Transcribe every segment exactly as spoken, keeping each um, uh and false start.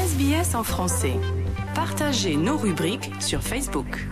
S B S en français. Partagez nos rubriques sur Facebook.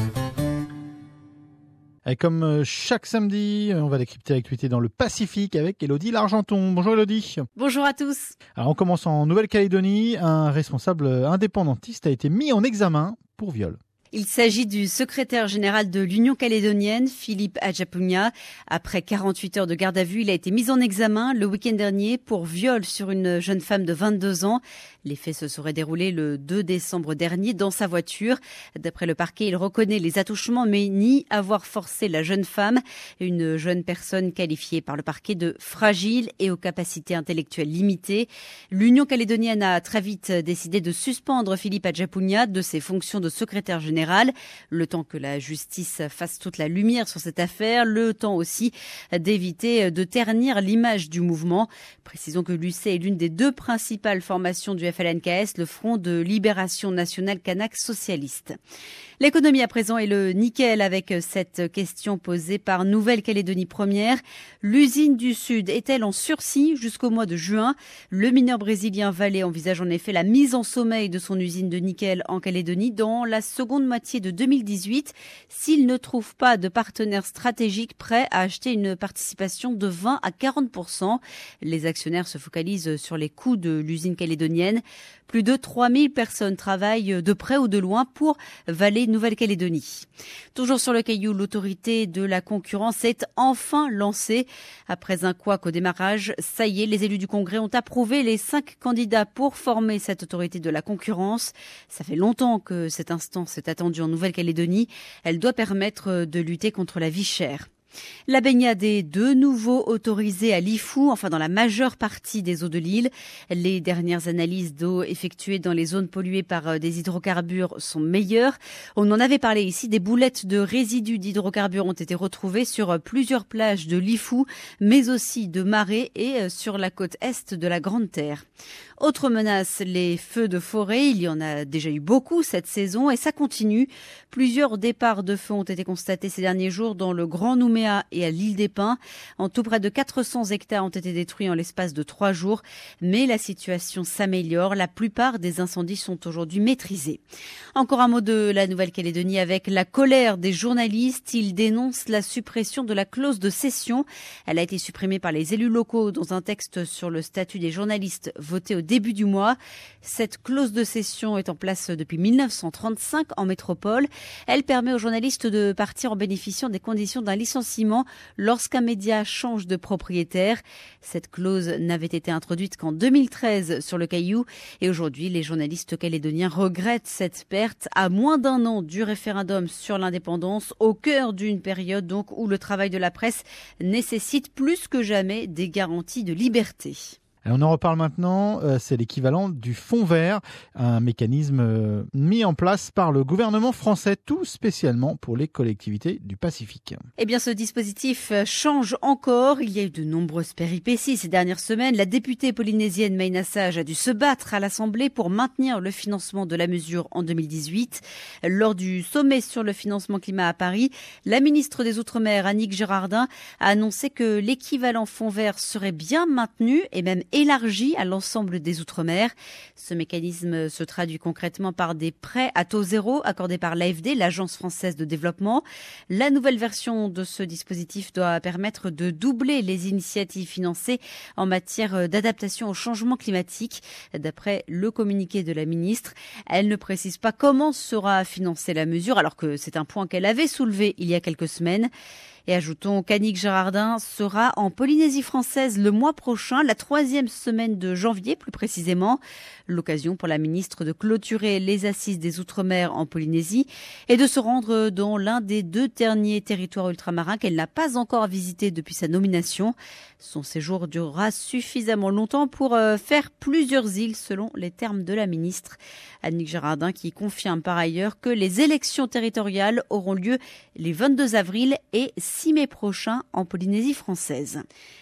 Et comme chaque samedi, on va décrypter l'actualité dans le Pacifique avec Élodie Largenton. Bonjour Élodie. Bonjour à tous. Alors on commence en Nouvelle-Calédonie. Un responsable indépendantiste a été mis en examen pour viol. Il s'agit du secrétaire général de l'Union calédonienne, Philippe Adjapunia. Après quarante-huit heures de garde à vue, il a été mis en examen le week-end dernier pour viol sur une jeune femme de vingt-deux ans. Les faits se seraient déroulés le deux décembre dernier dans sa voiture. D'après le parquet, il reconnaît les attouchements mais nie avoir forcé la jeune femme, une jeune personne qualifiée par le parquet de fragile et aux capacités intellectuelles limitées. L'Union calédonienne a très vite décidé de suspendre Philippe Adjapunia de ses fonctions de secrétaire général. Le temps que la justice fasse toute la lumière sur cette affaire, le temps aussi d'éviter de ternir l'image du mouvement. Précisons que l'U C est l'une des deux principales formations du F L N K S, le Front de Libération Nationale Kanak Socialiste. L'économie à présent est le nickel avec cette question posée par Nouvelle-Calédonie Première. L'usine du Sud est-elle en sursis jusqu'au mois de juin? Le mineur brésilien Vale envisage en effet la mise en sommeil de son usine de nickel en Calédonie dans la seconde moitié de deux mille dix-huit s'il ne trouve pas de partenaire stratégique prêt à acheter une participation de vingt à quarante pour cent. Les actionnaires se focalisent sur les coûts de l'usine calédonienne. Plus de trois mille personnes travaillent de près ou de loin pour Vale Nouvelle-Calédonie. Toujours sur le caillou, l'autorité de la concurrence est enfin lancée. Après un couac au démarrage, ça y est, les élus du Congrès ont approuvé les cinq candidats pour former cette autorité de la concurrence. Ça fait longtemps que cette instance est attendue en Nouvelle-Calédonie. Elle doit permettre de lutter contre la vie chère. La baignade est de nouveau autorisée à Lifou, enfin dans la majeure partie des eaux de l'île. Les dernières analyses d'eau effectuées dans les zones polluées par des hydrocarbures sont meilleures. On en avait parlé ici, des boulettes de résidus d'hydrocarbures ont été retrouvées sur plusieurs plages de Lifou, mais aussi de Marais et sur la côte est de la Grande Terre. Autre menace, les feux de forêt. Il y en a déjà eu beaucoup cette saison et ça continue. Plusieurs départs de feux ont été constatés ces derniers jours dans le Grand Nouméa et à l'île des Pins. En tout, près de quatre cents hectares ont été détruits en l'espace de trois jours. Mais la situation s'améliore. La plupart des incendies sont aujourd'hui maîtrisés. Encore un mot de la Nouvelle-Calédonie avec la colère des journalistes. Ils dénoncent la suppression de la clause de cession. Elle a été supprimée par les élus locaux dans un texte sur le statut des journalistes voté au début du mois. Cette clause de cession est en place depuis mille neuf cent trente-cinq en métropole. Elle permet aux journalistes de partir en bénéficiant des conditions d'un licenciement lorsqu'un média change de propriétaire. Cette clause n'avait été introduite qu'en deux mille treize sur le Caillou et aujourd'hui les journalistes calédoniens regrettent cette perte à moins d'un an du référendum sur l'indépendance, au cœur d'une période donc où le travail de la presse nécessite plus que jamais des garanties de liberté. Et on en reparle maintenant, euh, c'est l'équivalent du fonds vert, un mécanisme euh, mis en place par le gouvernement français, tout spécialement pour les collectivités du Pacifique. Eh bien, ce dispositif change encore. Il y a eu de nombreuses péripéties ces dernières semaines. La députée polynésienne Maïna Sage a dû se battre à l'Assemblée pour maintenir le financement de la mesure en deux mille dix-huit. Lors du sommet sur le financement climat à Paris, la ministre des Outre-mer, Annick Girardin, a annoncé que l'équivalent fonds vert serait bien maintenu et même élargi à l'ensemble des Outre-mer. Ce mécanisme se traduit concrètement par des prêts à taux zéro accordés par l'A F D, l'Agence française de développement. La nouvelle version de ce dispositif doit permettre de doubler les initiatives financées en matière d'adaptation au changement climatique. D'après le communiqué de la ministre, elle ne précise pas comment sera financée la mesure, alors que c'est un point qu'elle avait soulevé il y a quelques semaines. Et ajoutons qu'Annick Girardin sera en Polynésie française le mois prochain, la troisième semaine de janvier plus précisément. L'occasion pour la ministre de clôturer les assises des Outre-mer en Polynésie et de se rendre dans l'un des deux derniers territoires ultramarins qu'elle n'a pas encore visité depuis sa nomination. Son séjour durera suffisamment longtemps pour faire plusieurs îles selon les termes de la ministre. Annick Girardin qui confirme par ailleurs que les élections territoriales auront lieu les vingt-deux avril et six mai prochain en Polynésie française.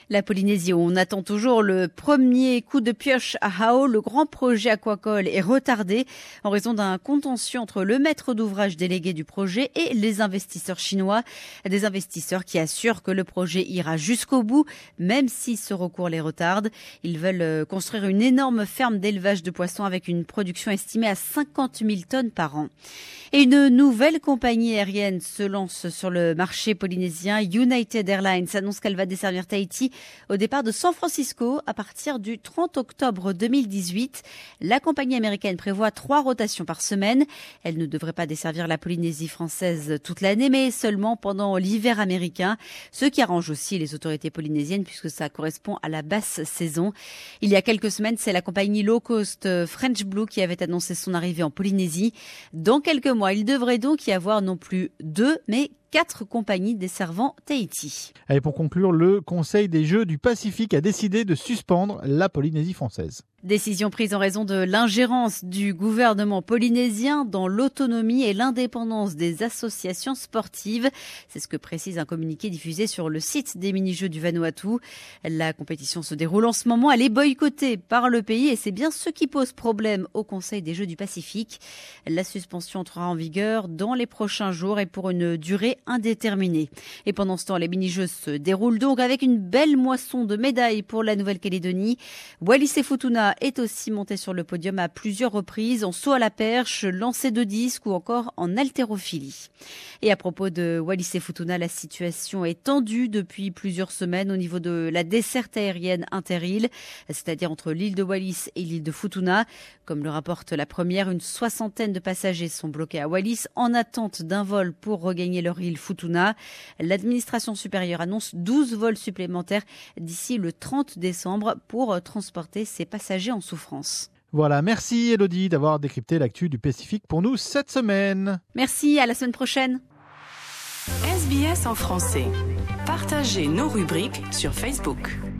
La Polynésie, où on attend toujours le premier coup de pioche à Hao, le grand projet aquacole est retardé en raison d'un contentieux entre le maître d'ouvrage délégué du projet et les investisseurs chinois. Des investisseurs qui assurent que le projet ira jusqu'au bout, même si ce recours les retarde. Ils veulent construire une énorme ferme d'élevage de poissons avec une production estimée à cinquante mille tonnes par an. Et une nouvelle compagnie aérienne se lance sur le marché polynésien. United Airlines annonce qu'elle va desservir Tahiti au départ de San Francisco à partir du trente octobre deux mille dix-huit. La compagnie américaine prévoit trois rotations par semaine. Elle ne devrait pas desservir la Polynésie française toute l'année, mais seulement pendant l'hiver américain, ce qui arrange aussi les autorités polynésiennes puisque ça correspond à la basse saison. Il y a quelques semaines, c'est la compagnie low cost French Blue qui avait annoncé son arrivée en Polynésie. Dans quelques mois, il devrait donc y avoir non plus deux, mais quatre compagnies desservant Tahiti. Et pour conclure, le Conseil des Jeux du Pacifique a décidé de suspendre la Polynésie française. Décision prise en raison de l'ingérence du gouvernement polynésien dans l'autonomie et l'indépendance des associations sportives. C'est ce que précise un communiqué diffusé sur le site des mini-jeux du Vanuatu. La compétition se déroule en ce moment. Elle est boycottée par le pays et c'est bien ce qui pose problème au Conseil des Jeux du Pacifique. La suspension entrera en vigueur dans les prochains jours et pour une durée indéterminée. Et pendant ce temps, les mini-jeux se déroulent donc avec une belle moisson de médailles pour la Nouvelle-Calédonie. Wallis et Futuna est aussi monté sur le podium à plusieurs reprises en saut à la perche, lancer de disque ou encore en haltérophilie. Et à propos de Wallis et Futuna, la situation est tendue depuis plusieurs semaines au niveau de la desserte aérienne inter-îles, c'est-à-dire entre l'île de Wallis et l'île de Futuna. Comme le rapporte la première, une soixantaine de passagers sont bloqués à Wallis en attente d'un vol pour regagner leur île Futuna. L'administration supérieure annonce douze vols supplémentaires d'ici le trente décembre pour transporter ces passagers en souffrance. Voilà, merci Elodie d'avoir décrypté l'actu du Pacifique pour nous cette semaine. Merci, à la semaine prochaine. S B S en français. Partagez nos rubriques sur Facebook.